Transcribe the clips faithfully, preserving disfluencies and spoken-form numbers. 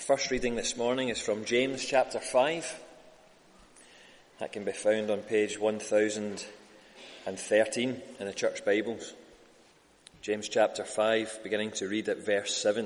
first reading this morning is from James chapter five. That can be found on page one thousand thirteen in the Church Bibles. James chapter five, beginning to read at verse seven.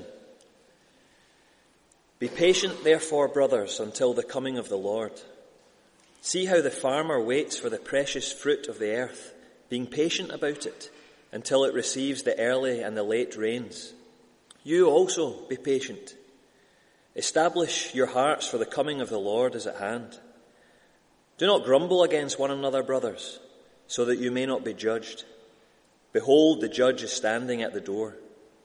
Be patient, therefore, brothers, until the coming of the Lord. See how the farmer waits for the precious fruit of the earth, being patient about it, until it receives the early and the late rains. You also be patient. Establish your hearts, for the coming of the Lord is at hand. Do not grumble against one another, brothers, so that you may not be judged. Behold, the judge is standing at the door.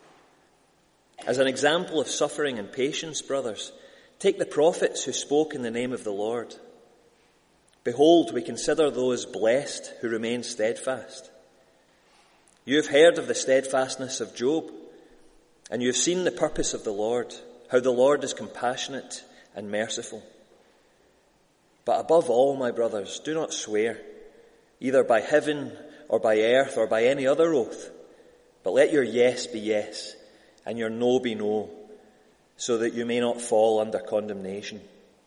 As an example of suffering and patience, brothers, take the prophets who spoke in the name of the Lord. Behold, we consider those blessed who remain steadfast. You have heard of the steadfastness of Job, and you have seen the purpose of the Lord, how the Lord is compassionate and merciful. But above all, my brothers, do not swear, either by heaven or by earth or by any other oath, but let your yes be yes, and your no be no, so that you may not fall under condemnation.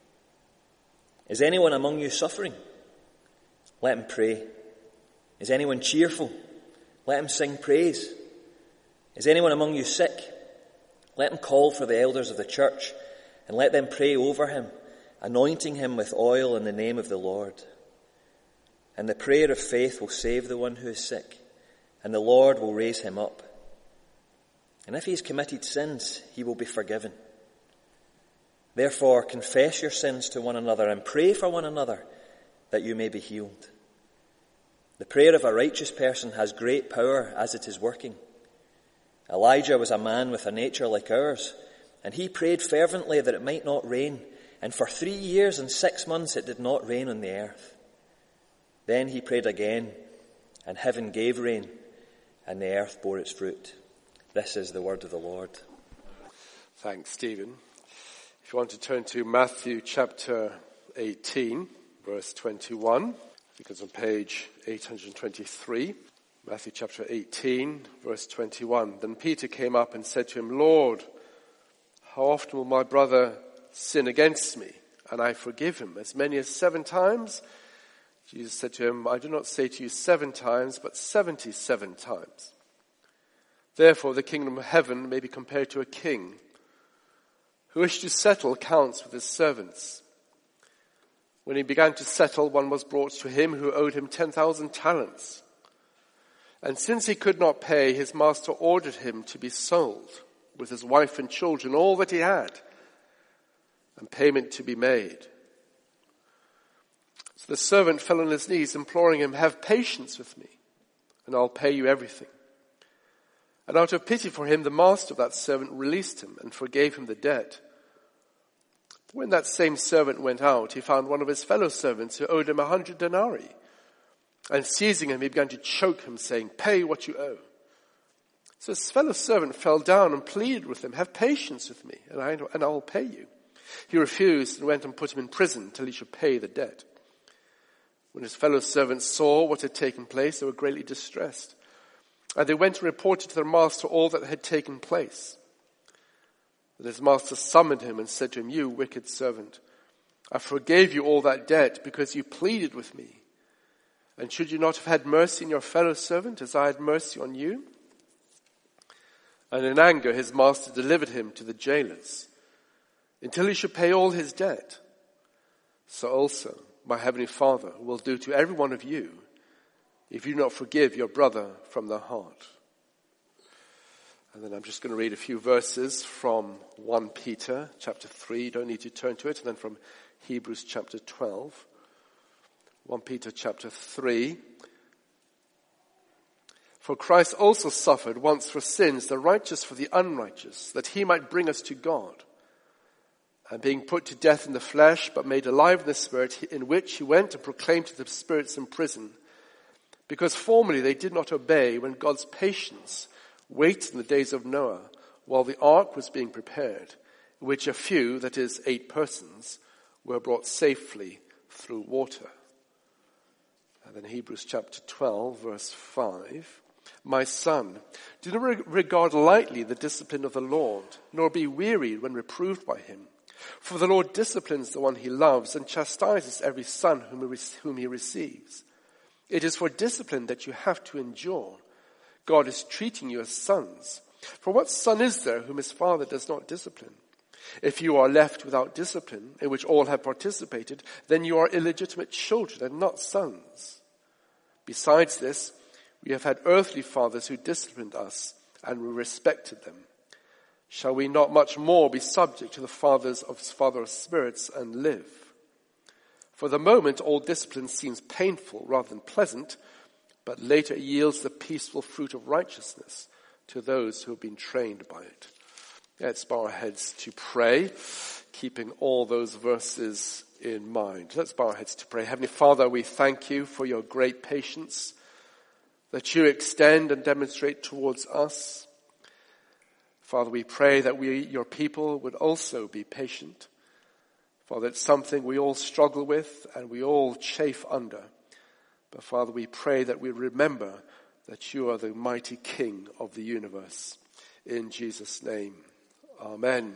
Is anyone among you suffering? Let him pray. Is anyone cheerful? Let him sing praise. Is anyone among you sick? Let him call for the elders of the church, and let them pray over him, anointing him with oil in the name of the Lord. And the prayer of faith will save the one who is sick, and the Lord will raise him up. And if he has committed sins, he will be forgiven. Therefore, confess your sins to one another and pray for one another, that you may be healed. The prayer of a righteous person has great power as it is working. Elijah was a man with a nature like ours, and he prayed fervently that it might not rain, and for three years and six months it did not rain on the earth. Then he prayed again, and heaven gave rain, and the earth bore its fruit. This is the word of the Lord. Thanks, Stephen. If you want to turn to Matthew chapter eighteen, verse twenty-one, because on page eight hundred twenty-three, Matthew chapter eighteen, verse twenty-one. Then Peter came up and said to him, Lord, how often will my brother sin against me, and I forgive him? As many as seven times? Jesus said to him, I do not say to you seven times, but seventy-seven times. Therefore the kingdom of heaven may be compared to a king who wished to settle accounts with his servants. When he began to settle, one was brought to him who owed him ten thousand talents. And since he could not pay, his master ordered him to be sold, with his wife and children, all that he had, and payment to be made. So the servant fell on his knees, imploring him, have patience with me, and I'll pay you everything. And out of pity for him, the master of that servant released him and forgave him the debt. When that same servant went out, he found one of his fellow servants who owed him a hundred denarii. And seizing him, he began to choke him, saying, pay what you owe. So his fellow servant fell down and pleaded with him, have patience with me, and I, and I will pay you. He refused and went and put him in prison till he should pay the debt. When his fellow servants saw what had taken place, they were greatly distressed. And they went and reported to their master all that had taken place. Then his master summoned him and said to him, you wicked servant, I forgave you all that debt because you pleaded with me. And should you not have had mercy on your fellow servant as I had mercy on you? And in anger his master delivered him to the jailers until he should pay all his debt. So also my heavenly Father will do to every one of you if you do not forgive your brother from the heart. And then I'm just going to read a few verses from First Peter chapter three. You don't need to turn to it. And then from Hebrews chapter twelve. First Peter chapter three. For Christ also suffered once for sins, the righteous for the unrighteous, that he might bring us to God. And being put to death in the flesh, but made alive in the spirit, in which he went and proclaimed to the spirits in prison, because formerly they did not obey when God's patience waited in the days of Noah, while the ark was being prepared, in which a few, that is, eight persons, were brought safely through water. And then Hebrews chapter twelve, verse five. My son, do not regard lightly the discipline of the Lord, nor be wearied when reproved by him. For the Lord disciplines the one he loves and chastises every son whom he receives. It is for discipline that you have to endure. God is treating you as sons. For what son is there whom his father does not discipline? If you are left without discipline, in which all have participated, then you are illegitimate children and not sons. Besides this, we have had earthly fathers who disciplined us, and we respected them. Shall we not much more be subject to the fathers of Father of spirits and live? For the moment, all discipline seems painful rather than pleasant, but later it yields the peaceful fruit of righteousness to those who have been trained by it. Let's bow our heads to pray, keeping all those verses in mind. Let's bow our heads to pray. Heavenly Father, we thank you for your great patience that you extend and demonstrate towards us. Father, we pray that we, your people, would also be patient. Father, it's something we all struggle with and we all chafe under. But Father, we pray that we remember that you are the mighty King of the universe. In Jesus' name, amen.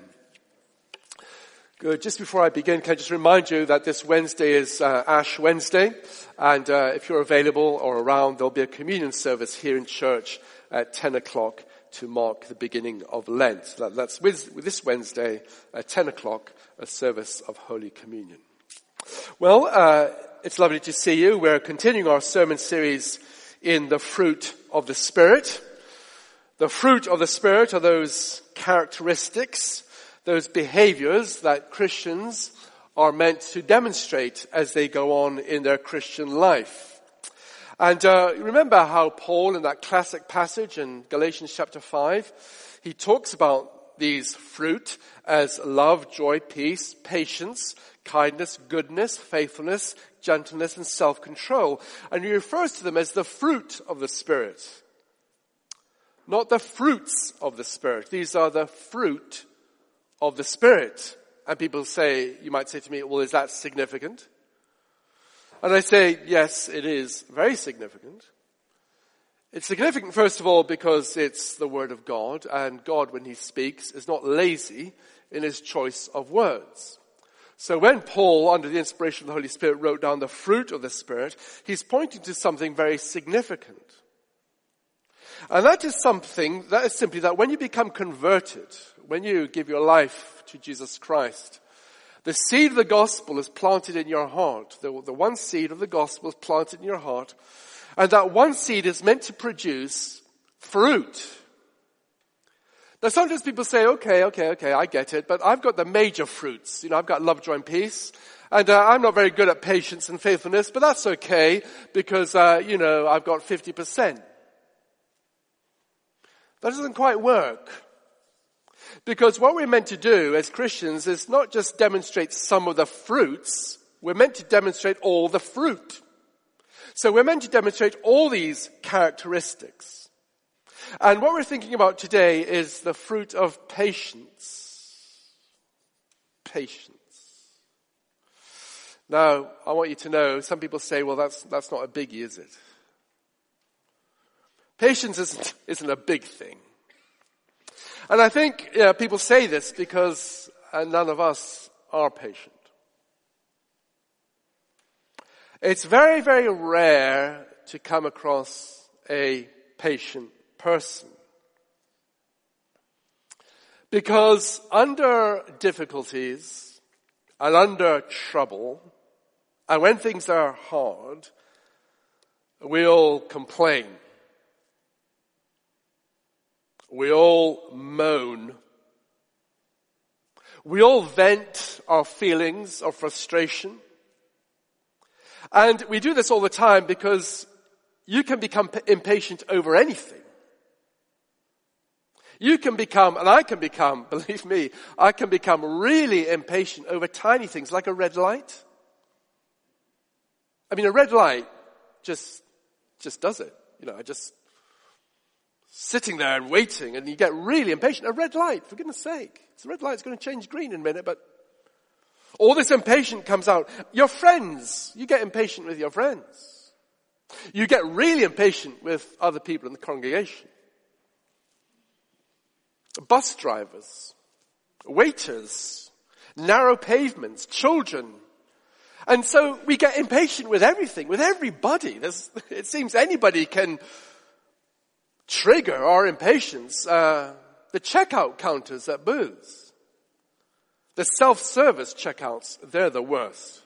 Good. Just before I begin, can I just remind you that this Wednesday is uh, Ash Wednesday, and uh, if you're available or around, there'll be a communion service here in church at ten o'clock to mark the beginning of Lent. That, that's with, with this Wednesday at ten o'clock, a service of Holy Communion. Well, uh, it's lovely to see you. We're continuing our sermon series in the fruit of the Spirit. The fruit of the Spirit are those characteristics, those behaviors that Christians are meant to demonstrate as they go on in their Christian life. And uh, remember how Paul, in that classic passage in Galatians chapter five, he talks about these fruit as love, joy, peace, patience, kindness, goodness, faithfulness, gentleness, and self-control. And he refers to them as the fruit of the Spirit. Not the fruits of the Spirit. These are the fruit of the Spirit. And people say, you might say to me, well, is that significant? And I say, yes, it is very significant. It's significant, first of all, because it's the Word of God, and God, when He speaks, is not lazy in His choice of words. So when Paul, under the inspiration of the Holy Spirit, wrote down the fruit of the Spirit, he's pointing to something very significant. And that is something, that is simply that when you become converted, when you give your life to Jesus Christ, the seed of the gospel is planted in your heart. The, the one seed of the gospel is planted in your heart. And that one seed is meant to produce fruit. Now sometimes people say, okay, okay, okay, I get it, but I've got the major fruits. You know, I've got love, joy, and peace. And uh, I'm not very good at patience and faithfulness, but that's okay because, uh, you know, I've got fifty percent. That doesn't quite work. Because what we're meant to do as Christians is not just demonstrate some of the fruits, we're meant to demonstrate all the fruit. So we're meant to demonstrate all these characteristics. And what we're thinking about today is the fruit of patience. Patience. Now, I want you to know, some people say, well, that's, that's not a biggie, is it? Patience isn't, isn't a big thing. And I think you know, people say this because uh, none of us are patient. It's very, very rare to come across a patient person. Because under difficulties and under trouble, and when things are hard, we all complain. We all moan. We all vent our feelings of frustration. And we do this all the time because you can become impatient over anything. You can become, and I can become, believe me, I can become really impatient over tiny things like a red light. I mean, a red light just, just does it. You know, I just sitting there and waiting, and you get really impatient. A red light, for goodness sake. It's a red light, it's going to change green in a minute, but all this impatience comes out. Your friends, you get impatient with your friends. You get really impatient with other people in the congregation. Bus drivers, waiters, narrow pavements, children. And so we get impatient with everything, with everybody. There's, it seems anybody can trigger our impatience. Uh, the checkout counters at booths. The self-service checkouts, they're the worst.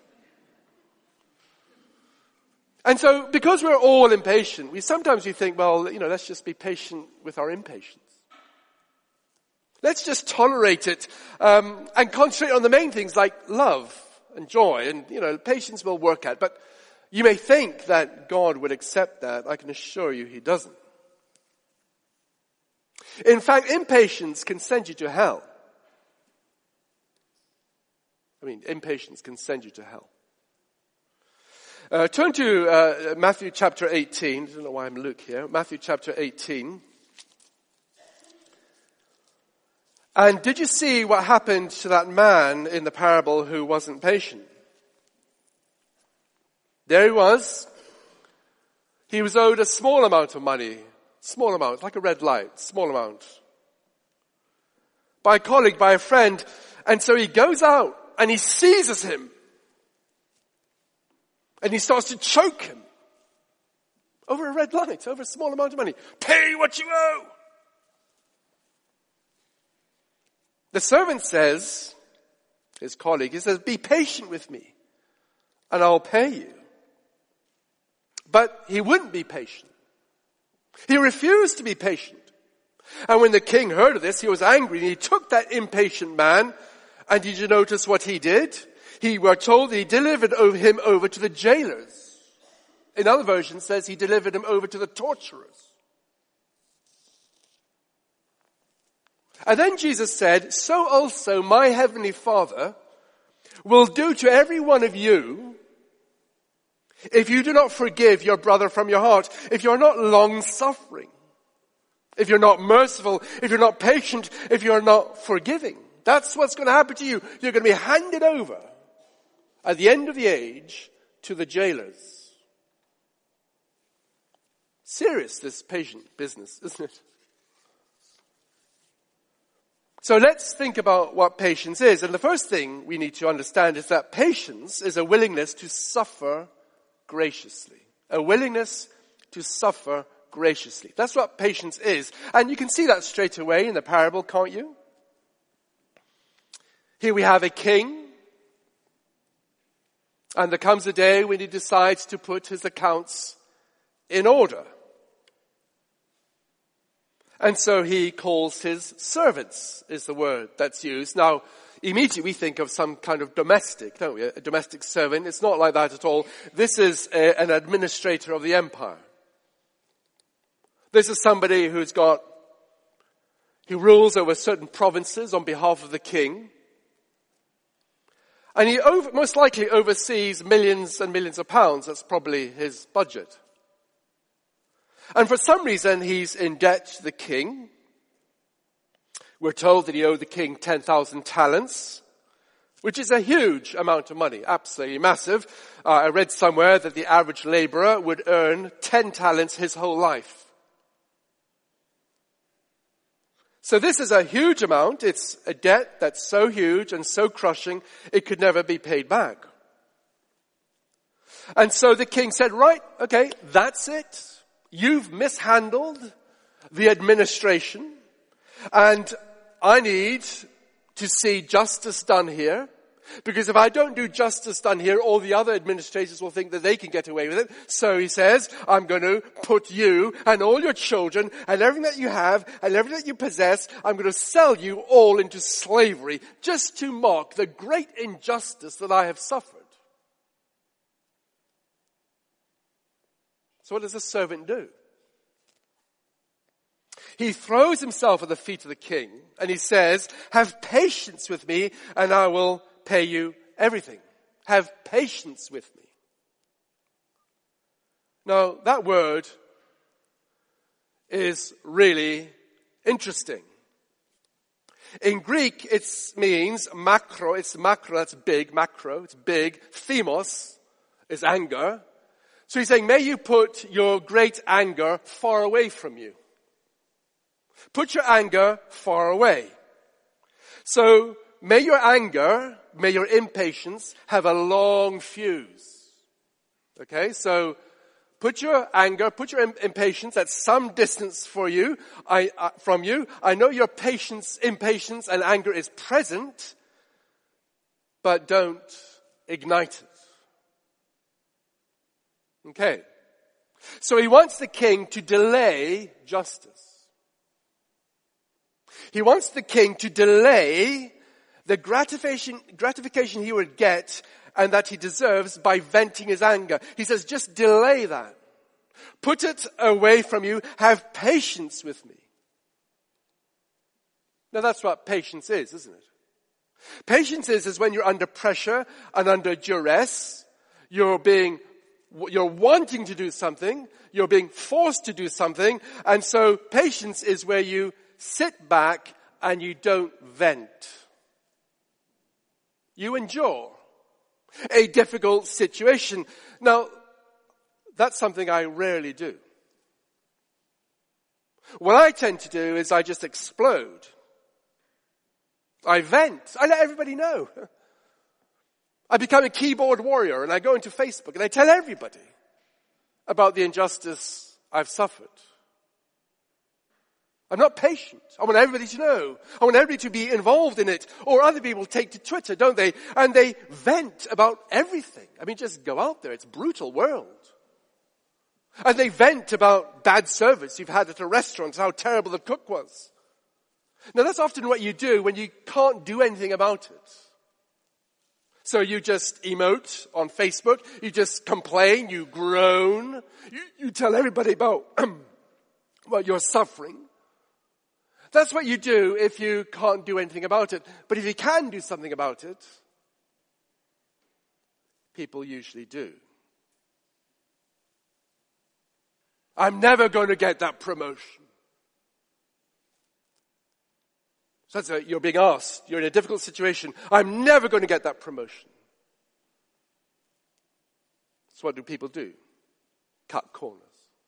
And so because we're all impatient, we sometimes we think, well, you know, let's just be patient with our impatience. Let's just tolerate it um, and concentrate on the main things like love and joy. And, you know, patience will work out. But you may think that God would accept that. I can assure you he doesn't. In fact, impatience can send you to hell. I mean, impatience can send you to hell. Uh, turn to uh, Matthew chapter eighteen. I don't know why I'm Luke here. Matthew chapter eighteen. And did you see what happened to that man in the parable who wasn't patient? There he was. He was owed a small amount of money. Small amount, like a red light. Small amount. By a colleague, by a friend. And so he goes out and he seizes him. And he starts to choke him. Over a red light, over a small amount of money. Pay what you owe. The servant says, his colleague, he says, be patient with me and I'll pay you. But he wouldn't be patient. He refused to be patient. And when the king heard of this, he was angry and he took that impatient man. And did you notice what he did? He were told that he delivered him over to the jailers. In other versions, it says he delivered him over to the torturers. And then Jesus said, so also my heavenly Father will do to every one of you if you do not forgive your brother from your heart, if you're not long-suffering, if you're not merciful, if you're not patient, if you're not forgiving. That's what's going to happen to you. You're going to be handed over at the end of the age to the jailers. Serious, this patient business, isn't it? So let's think about what patience is. And the first thing we need to understand is that patience is a willingness to suffer graciously. A willingness to suffer graciously. That's what patience is. And you can see that straight away in the parable, can't you? Here we have a king. And there comes a day when he decides to put his accounts in order. And so he calls his servants, is the word that's used. Now, immediately we think of some kind of domestic, don't we? A domestic servant. It's not like that at all. This is a, an administrator of the empire. This is somebody who's got, he rules over certain provinces on behalf of the king. And he over, most likely oversees millions and millions of pounds. That's probably his budget. And for some reason, he's in debt to the king. We're told that he owed the king ten thousand talents, which is a huge amount of money, absolutely massive. Uh, I read somewhere that the average laborer would earn ten talents his whole life. So this is a huge amount. It's a debt that's so huge and so crushing, it could never be paid back. And so the king said, right, okay, that's it. You've mishandled the administration, and I need to see justice done here, because if I don't do justice done here, all the other administrators will think that they can get away with it. So he says, I'm going to put you and all your children and everything that you have and everything that you possess, I'm going to sell you all into slavery just to mock the great injustice that I have suffered. So what does the servant do? He throws himself at the feet of the king and he says, have patience with me and I will pay you everything. Have patience with me. Now, that word is really interesting. In Greek, it means macro. It's macro, that's big, macro. It's big. Themos is anger. So he's saying, may you put your great anger far away from you. Put your anger far away. So may your anger, may your impatience have a long fuse. Okay, so put your anger, put your impatience at some distance for you, I, uh, from you. I know your patience, impatience and anger is present, but don't ignite it. Okay. So he wants the king to delay justice. He wants the king to delay the gratification, gratification he would get and that he deserves by venting his anger. He says, just delay that. Put it away from you. Have patience with me. Now that's what patience is, isn't it? Patience is, is when you're under pressure and under duress. You're being, you're wanting to do something. You're being forced to do something. And so patience is where you sit back and you don't vent. You endure a difficult situation. Now, that's something I rarely do. What I tend to do is I just explode. I vent. I let everybody know. I become a keyboard warrior and I go into Facebook and I tell everybody about the injustice I've suffered. I'm not patient. I want everybody to know. I want everybody to be involved in it. Or other people take to Twitter, don't they? And they vent about everything. I mean, just go out there. It's a brutal world. And they vent about bad service you've had at a restaurant, how terrible the cook was. Now that's often what you do when you can't do anything about it. So you just emote on Facebook, you just complain, you groan, you, you tell everybody about well, your suffering. That's what you do if you can't do anything about it. But if you can do something about it, people usually do. I'm never going to get that promotion. So that's a, you're being asked. You're in a difficult situation. I'm never going to get that promotion. So what do people do? Cut corners.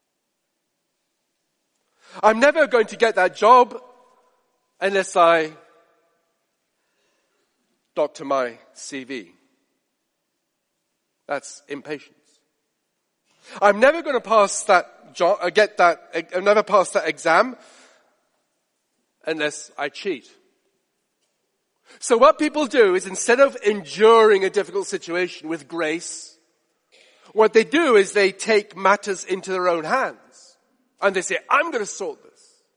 I'm never going to get that job unless I doctor my C V. That's impatience. I'm never going to pass that job, uh, get that, I'll never pass that exam unless I cheat. So what people do is instead of enduring a difficult situation with grace, what they do is they take matters into their own hands. And they say, I'm going to sort this.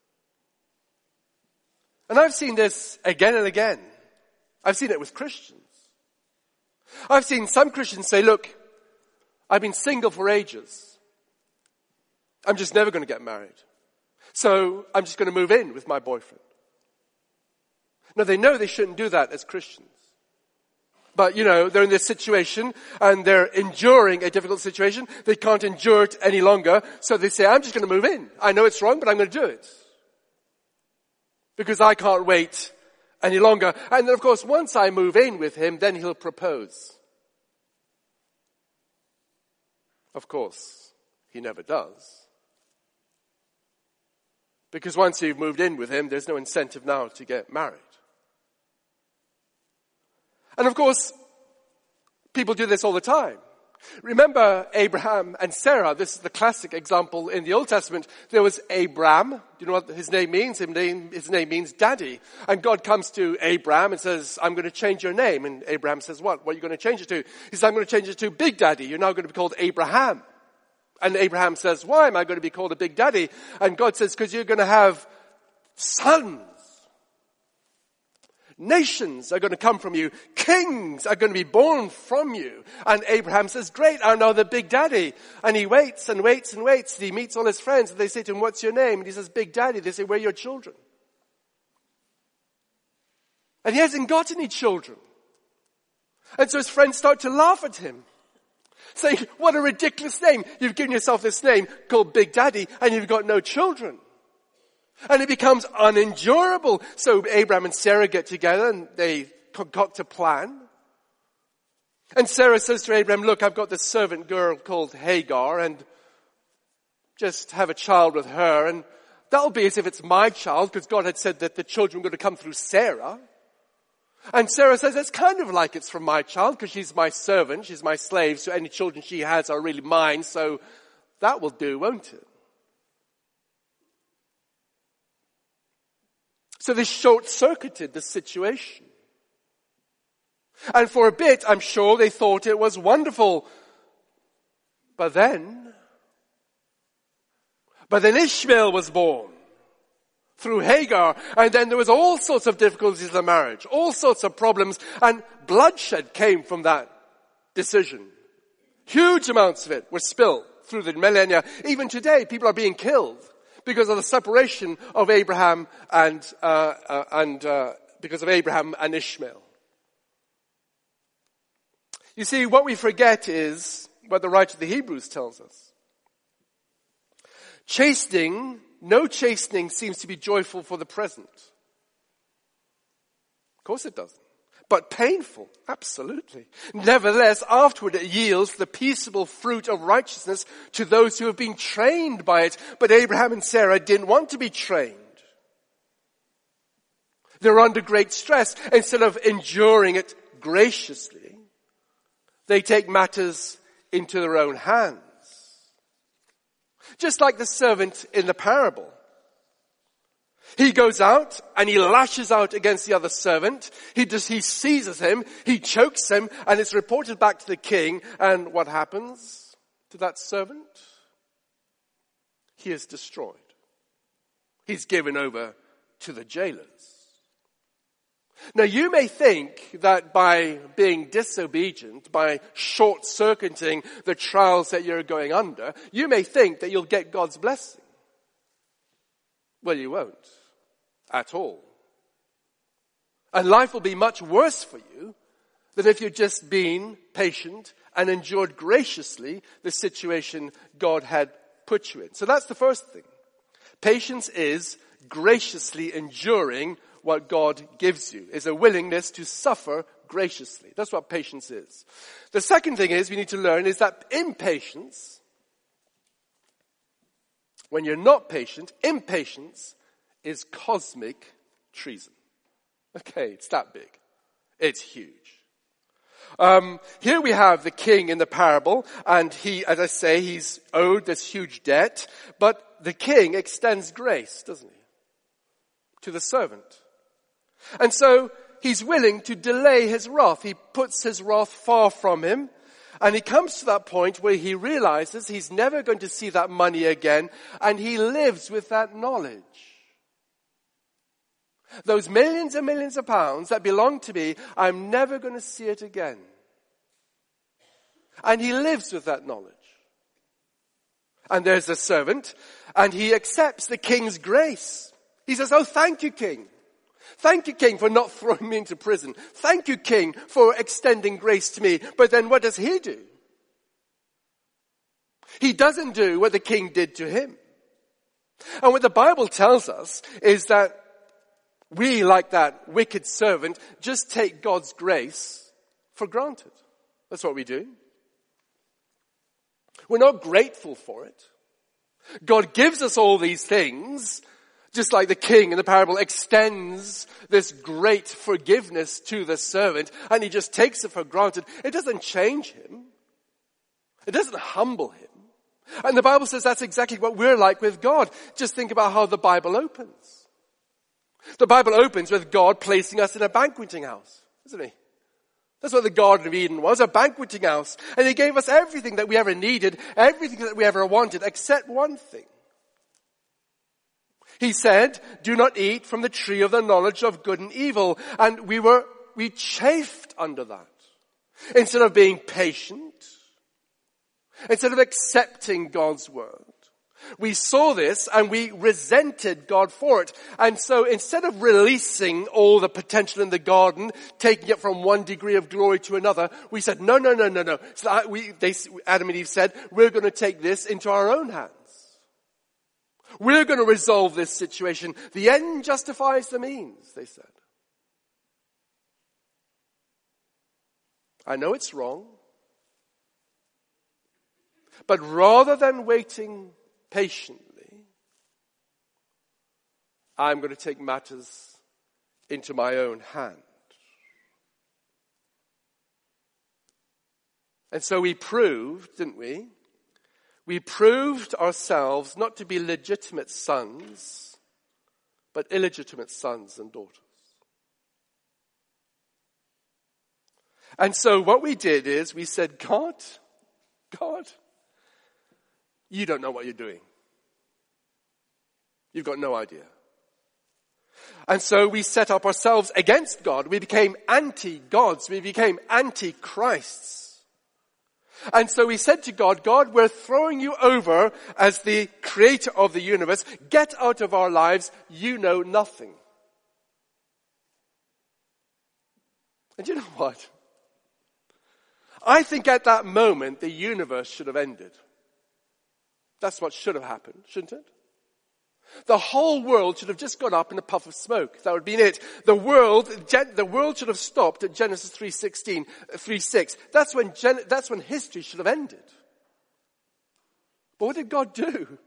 And I've seen this again and again. I've seen it with Christians. I've seen some Christians say, look, I've been single for ages. I'm just never going to get married. So I'm just going to move in with my boyfriend. Now they know they shouldn't do that as Christians. But, you know, they're in this situation and they're enduring a difficult situation. They can't endure it any longer. So they say, I'm just going to move in. I know it's wrong, but I'm going to do it. Because I can't wait any longer. And then, of course, once I move in with him, then he'll propose. Of course, he never does. Because once you've moved in with him, there's no incentive now to get married. And of course, people do this all the time. Remember Abraham and Sarah. This is the classic example in the Old Testament. There was Abram. Do you know what his name means? His name, his name means daddy. And God comes to Abram and says, I'm going to change your name. And Abraham says, what? What are you going to change it to? He says, I'm going to change it to Big Daddy. You're now going to be called Abraham. And Abraham says, why am I going to be called a Big Daddy? And God says, because you're going to have sons. Nations are going to come from you. Kings are going to be born from you. And Abraham says, great, I'm now the Big Daddy. And he waits and waits and waits. He meets all his friends and they say to him, what's your name? And he says, Big Daddy. They say, we're your children. And he hasn't got any children. And so his friends start to laugh at him. Saying, what a ridiculous name. You've given yourself this name called Big Daddy and you've got no children. And it becomes unendurable. So Abraham and Sarah get together and they concoct a plan. And Sarah says to Abraham, look, I've got this servant girl called Hagar, and just have a child with her, and that'll be as if it's my child, because God had said that the children were going to come through Sarah. And Sarah says, it's kind of like it's from my child, because she's my servant, she's my slave, so any children she has are really mine, so that will do, won't it? So this short-circuited the situation. And for a bit, I'm sure they thought it was wonderful. But then, but then Ishmael was born through Hagar, and then there was all sorts of difficulties in the marriage, all sorts of problems, and bloodshed came from that decision. Huge amounts of it were spilled through the millennia. Even today, people are being killed because of the separation of Abraham and uh, uh, and uh, because of Abraham and Ishmael. You see, what we forget is what the writer of the Hebrews tells us. Chastening, no chastening seems to be joyful for the present. Of course it doesn't. But painful, absolutely. Nevertheless, afterward it yields the peaceable fruit of righteousness to those who have been trained by it. But Abraham and Sarah didn't want to be trained. They're under great stress. Instead of enduring it graciously, they take matters into their own hands. Just like the servant in the parable. He goes out and he lashes out against the other servant. He just, he seizes him, he chokes him, and it's reported back to the king. And what happens to that servant? He is destroyed. He's given over to the jailers. Now you may think that by being disobedient, by short-circuiting the trials that you're going under, you may think that you'll get God's blessing. Well, you won't. At all. And life will be much worse for you than if you'd just been patient and endured graciously the situation God had put you in. So that's the first thing. Patience is graciously enduring what God gives you, is a willingness to suffer graciously. That's what patience is. The second thing is we need to learn is that impatience, when you're not patient, impatience is cosmic treason. Okay, it's that big. It's huge. Um, here we have the king in the parable, and he, as I say, he's owed this huge debt, but the king extends grace, doesn't he, to the servant. And so he's willing to delay his wrath. He puts his wrath far from him. And he comes to that point where he realizes he's never going to see that money again. And he lives with that knowledge. Those millions and millions of pounds that belong to me, I'm never going to see it again. And he lives with that knowledge. And there's the servant. And he accepts the king's grace. He says, oh, thank you, king. Thank you, king, for not throwing me into prison. Thank you, king, for extending grace to me. But then what does he do? He doesn't do what the king did to him. And what the Bible tells us is that we, like that wicked servant, just take God's grace for granted. That's what we do. We're not grateful for it. God gives us all these things, just like the king in the parable extends this great forgiveness to the servant, and he just takes it for granted. It doesn't change him. It doesn't humble him. And the Bible says that's exactly what we're like with God. Just think about how the Bible opens. The Bible opens with God placing us in a banqueting house, isn't he? That's what the Garden of Eden was, a banqueting house. And he gave us everything that we ever needed, everything that we ever wanted, except one thing. He said, do not eat from the tree of the knowledge of good and evil. And we were, we chafed under that. Instead of being patient, instead of accepting God's word, we saw this and we resented God for it. And so instead of releasing all the potential in the garden, taking it from one degree of glory to another, we said, no, no, no, no, no. So we, they, Adam and Eve said, we're going to take this into our own hands. We're going to resolve this situation. The end justifies the means, they said. I know it's wrong. But rather than waiting patiently, I'm going to take matters into my own hand. And so we proved, didn't we? We proved ourselves not to be legitimate sons, but illegitimate sons and daughters. And so what we did is we said, God, God, you don't know what you're doing. You've got no idea. And so we set up ourselves against God. We became anti-gods. We became anti-Christs. And so we said to God, God, we're throwing you over as the creator of the universe. Get out of our lives. You know nothing. And you know what? I think at that moment, the universe should have ended. That's what should have happened, shouldn't it? The whole world should have just gone up in a puff of smoke. That would have been it. The world, the world should have stopped at Genesis three sixteen, three six. That's when, that's when history should have ended. But what did God do?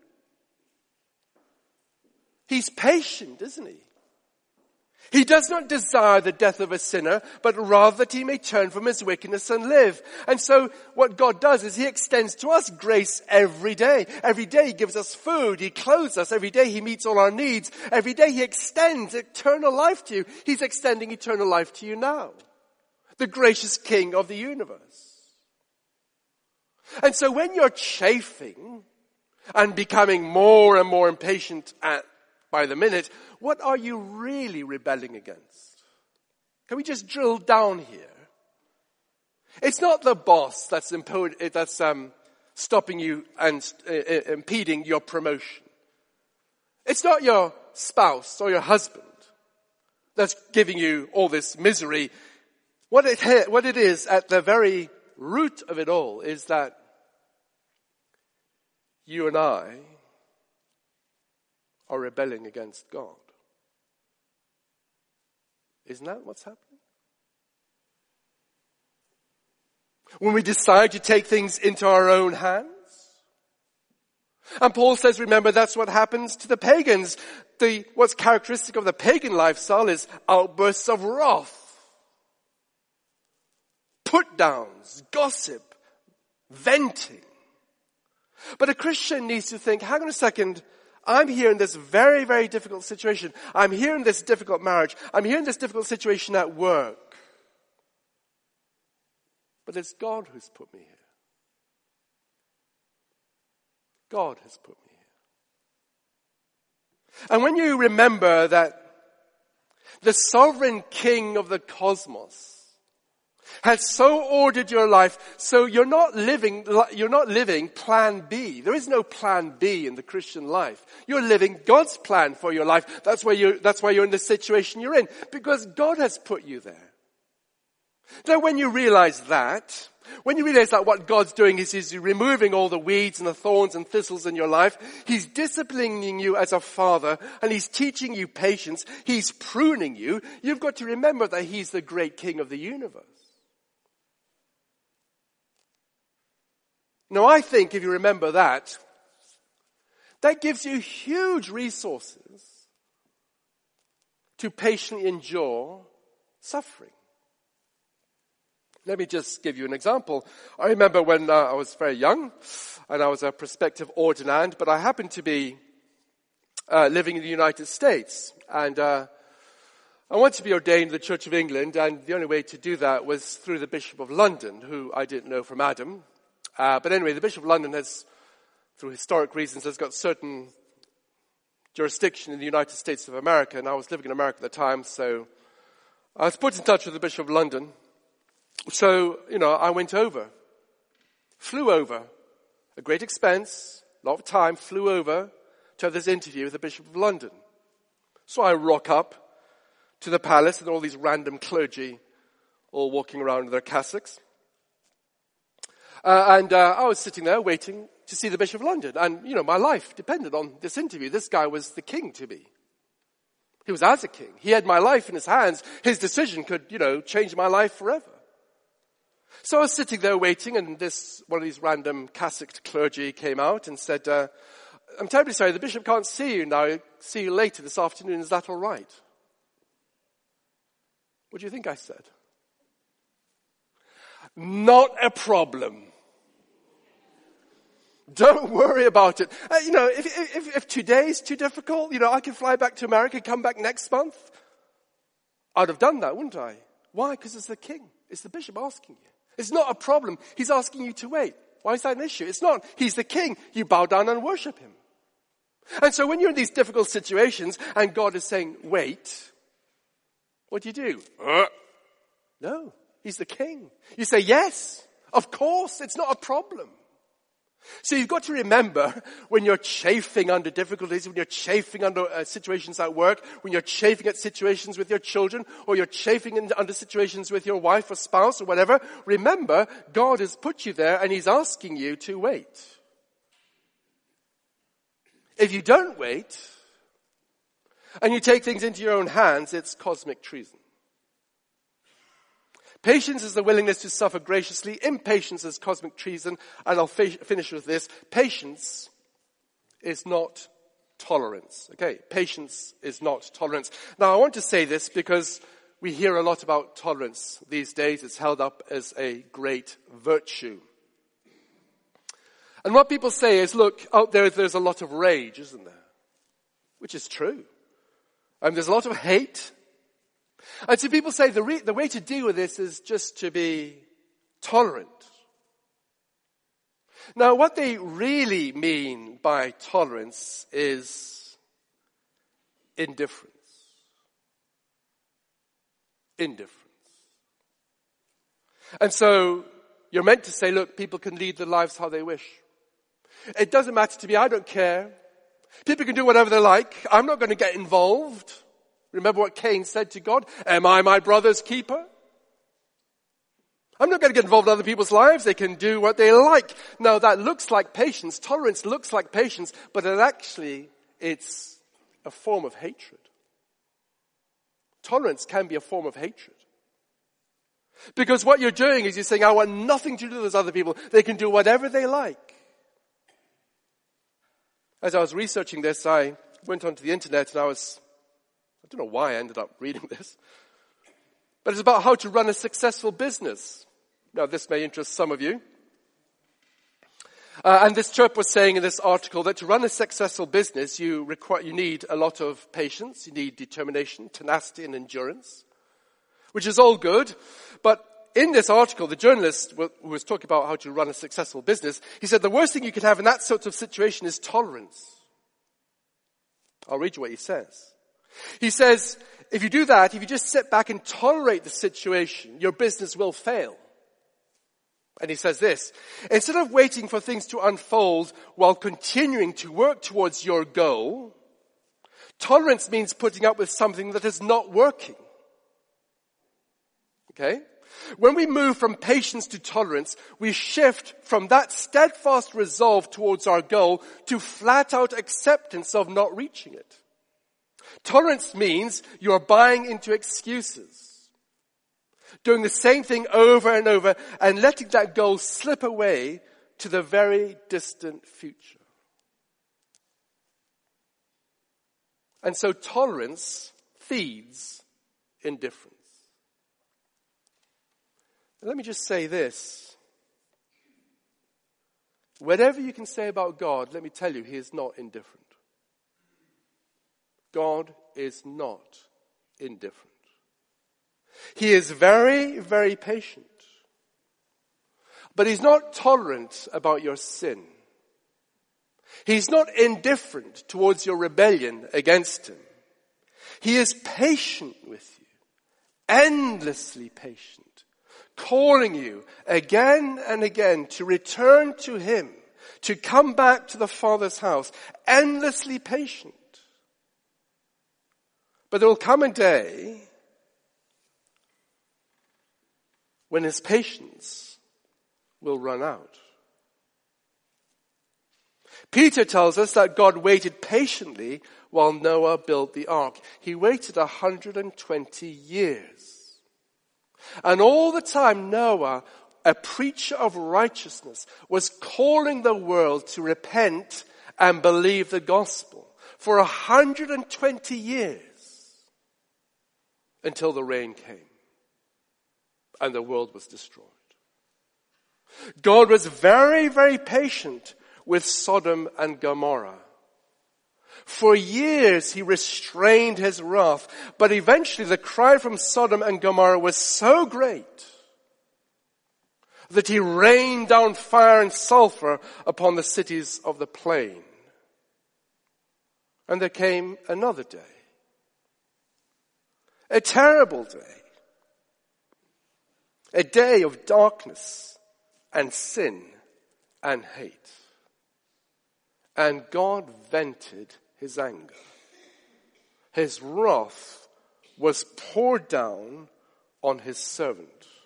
He's patient, isn't he? He does not desire the death of a sinner, but rather that he may turn from his wickedness and live. And so what God does is he extends to us grace every day. Every day he gives us food. He clothes us. Every day he meets all our needs. Every day he extends eternal life to you. He's extending eternal life to you now. The gracious King of the universe. And so when you're chafing and becoming more and more impatient at by the minute, what are you really rebelling against? Can we just drill down here? It's not the boss that's impo- that's um, stopping you and uh, impeding your promotion. It's not your spouse or your husband that's giving you all this misery. What it ha- what it is at the very root of it all is that you and I are rebelling against God. Isn't that what's happening? When we decide to take things into our own hands. And Paul says, remember, that's what happens to the pagans. The, what's characteristic of the pagan lifestyle is outbursts of wrath, put downs, gossip, venting. But a Christian needs to think, hang on a second, I'm here in this very, very difficult situation. I'm here in this difficult marriage. I'm here in this difficult situation at work. But it's God who's put me here. God has put me here. And when you remember that the sovereign King of the cosmos has so ordered your life, so you're not living, you're not living plan B. There is no plan B in the Christian life. You're living God's plan for your life. That's why you, that's why you're in the situation you're in. Because God has put you there. Now when you realize that, when you realize that what God's doing is He's removing all the weeds and the thorns and thistles in your life, He's disciplining you as a father, and He's teaching you patience, He's pruning you, you've got to remember that He's the great King of the universe. Now I think if you remember that, that gives you huge resources to patiently endure suffering. Let me just give you an example. I remember when uh, I was very young and I was a prospective ordinand, but I happened to be uh, living in the United States, and uh, I wanted to be ordained in the Church of England, and the only way to do that was through the Bishop of London, who I didn't know from Adam. Uh, but anyway, the Bishop of London has, through historic reasons, has got certain jurisdiction in the United States of America, and I was living in America at the time, so I was put in touch with the Bishop of London. So, you know, I went over, flew over, at great expense, a lot of time, flew over to have this interview with the Bishop of London. So I rock up to the palace, and all these random clergy all walking around in their cassocks. Uh, and uh, I was sitting there waiting to see the Bishop of London. And, you know, my life depended on this interview. This guy was the king to me. He was as a king. He had my life in his hands. His decision could, you know, change my life forever. So I was sitting there waiting, and this one of these random cassocked clergy came out and said, uh, I'm terribly sorry, the bishop can't see you now. I'll see you later this afternoon. Is that all right? What do you think I said? Not a problem. Don't worry about it. Uh, you know, if, if, if today's too difficult, you know, I can fly back to America, come back next month. I'd have done that, wouldn't I? Why? Because it's the king. It's the bishop asking you. It's not a problem. He's asking you to wait. Why is that an issue? It's not. He's the king. You bow down and worship him. And so when you're in these difficult situations and God is saying, wait, what do you do? Uh, no, he's the king. You say, yes, of course, it's not a problem. So you've got to remember when you're chafing under difficulties, when you're chafing under uh, situations at work, when you're chafing at situations with your children, or you're chafing in, under situations with your wife or spouse or whatever, remember God has put you there and he's asking you to wait. If you don't wait, and you take things into your own hands, it's cosmic treason. Patience is the willingness to suffer graciously. Impatience is cosmic treason. And I'll fi- finish with this. Patience is not tolerance. Okay, patience is not tolerance. Now I want to say this because we hear a lot about tolerance these days. It's held up as a great virtue. And what people say is, look, out there there's a lot of rage, isn't there? Which is true. And there's a lot of hate. And so people say the, re- the way to deal with this is just to be tolerant. Now what they really mean by tolerance is indifference. Indifference. And so you're meant to say, look, people can lead their lives how they wish. It doesn't matter to me, I don't care. People can do whatever they like. I'm not going to get involved. Remember what Cain said to God? Am I my brother's keeper? I'm not going to get involved in other people's lives. They can do what they like. Now that looks like patience. Tolerance looks like patience, but it actually, it's a form of hatred. Tolerance can be a form of hatred. Because what you're doing is you're saying, I want nothing to do with those other people. They can do whatever they like. As I was researching this, I went onto the internet and I was, I don't know why I ended up reading this, but it's about how to run a successful business. Now this may interest some of you. Uh, and this chap was saying in this article that to run a successful business, you require, you need a lot of patience, you need determination, tenacity and endurance, which is all good. But in this article, the journalist who was talking about how to run a successful business, he said the worst thing you can have in that sort of situation is tolerance. I'll read you what he says. He says, if you do that, if you just sit back and tolerate the situation, your business will fail. And he says this, instead of waiting for things to unfold while continuing to work towards your goal, tolerance means putting up with something that is not working. Okay? When we move from patience to tolerance, we shift from that steadfast resolve towards our goal to flat out acceptance of not reaching it. Tolerance means you're buying into excuses, doing the same thing over and over and letting that goal slip away to the very distant future. And so tolerance feeds indifference. Let me just say this. Whatever you can say about God, let me tell you, he is not indifferent. God is not indifferent. He is very, very patient. But he's not tolerant about your sin. He's not indifferent towards your rebellion against him. He is patient with you, endlessly patient, calling you again and again to return to him, to come back to the Father's house, endlessly patient. But there will come a day when his patience will run out. Peter tells us that God waited patiently while Noah built the ark. He waited one hundred twenty years. And all the time Noah a preacher of righteousness, was calling the world to repent and believe the gospel for one hundred twenty years until the rain came and the world was destroyed. God was very, very patient with Sodom and Gomorrah. For years he restrained his wrath, but eventually the cry from Sodom and Gomorrah was so great that he rained down fire and sulfur upon the cities of the plain. And there came another day. A terrible day. A day of darkness and sin and hate. And God vented his anger. His wrath was poured down on his servant.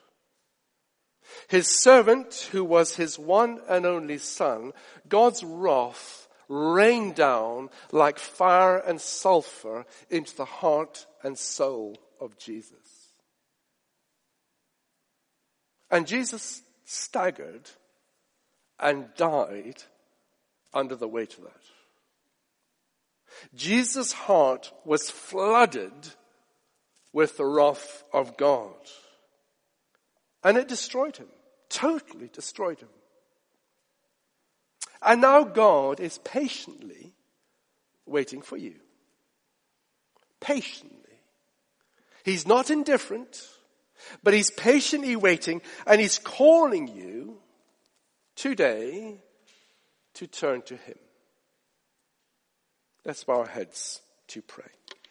His servant, who was his one and only son, God's wrath rained down like fire and sulfur into the heart and soul of Jesus. And Jesus staggered and died under the weight of that. Jesus' heart was flooded with the wrath of God. And it destroyed him, totally destroyed him. And now God is patiently waiting for you. Patiently. He's not indifferent, but he's patiently waiting, and he's calling you today to turn to him. Let's bow our heads to pray.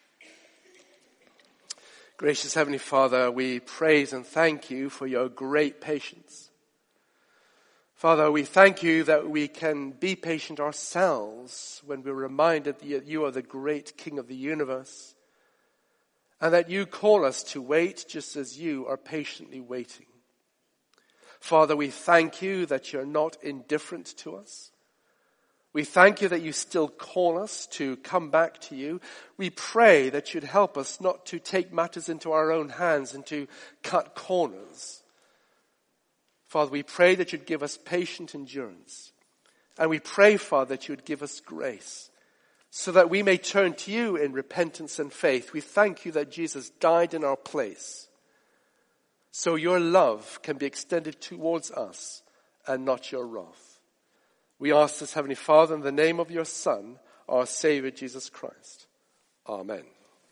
Gracious Heavenly Father, we praise and thank you for your great patience. Father, we thank you that we can be patient ourselves when we're reminded that you are the great King of the universe, and that you call us to wait just as you are patiently waiting. Father, we thank you that you're not indifferent to us. We thank you that you still call us to come back to you. We pray that you'd help us not to take matters into our own hands and to cut corners. Father, we pray that you'd give us patient endurance. And we pray, Father, that you'd give us grace so that we may turn to you in repentance and faith. We thank you that Jesus died in our place, so your love can be extended towards us and not your wrath. We ask this, Heavenly Father, in the name of your Son, our Savior, Jesus Christ. Amen.